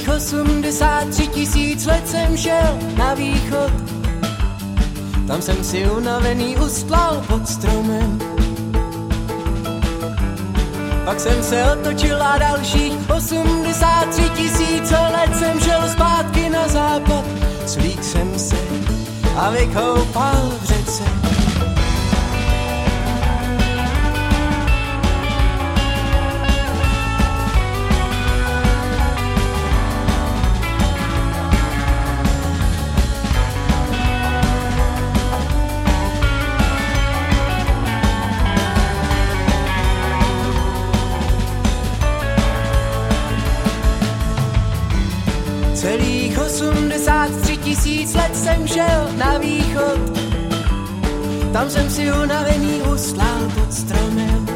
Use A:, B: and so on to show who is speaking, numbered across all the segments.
A: Celých 83 000 let jsem šel na východ. Tam jsem si unavený ustlal pod stromem. Pak jsem se otočil a dalších 83 000 let jsem šel zpátky na západ. Svlík jsem se a vykoupal v řece. Celých 83 000 let jsem šel na východ. Tam jsem si unavený ustlal pod stromem.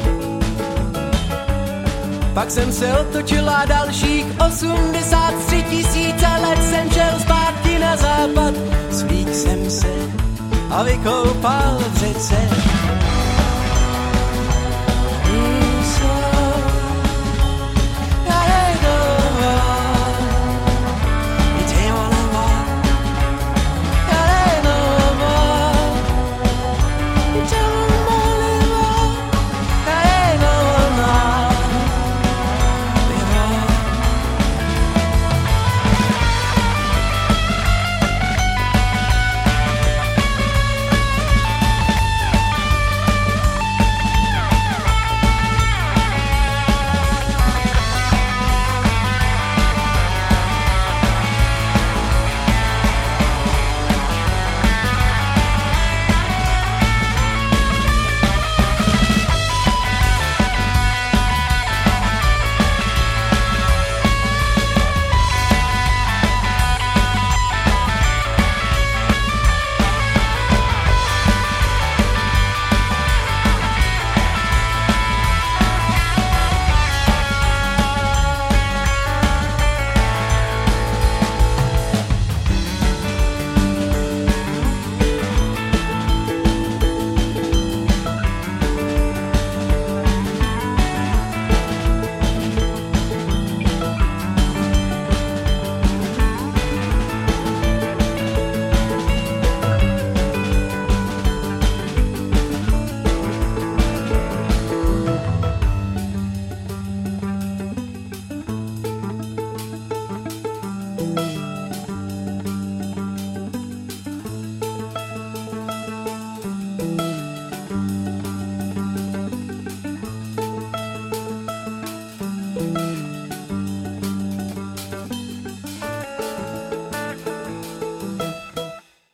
A: Pak jsem se otočil a dalších 83 000 let jsem šel zpátky na západ. Svlík jsem se a vykoupal v řece.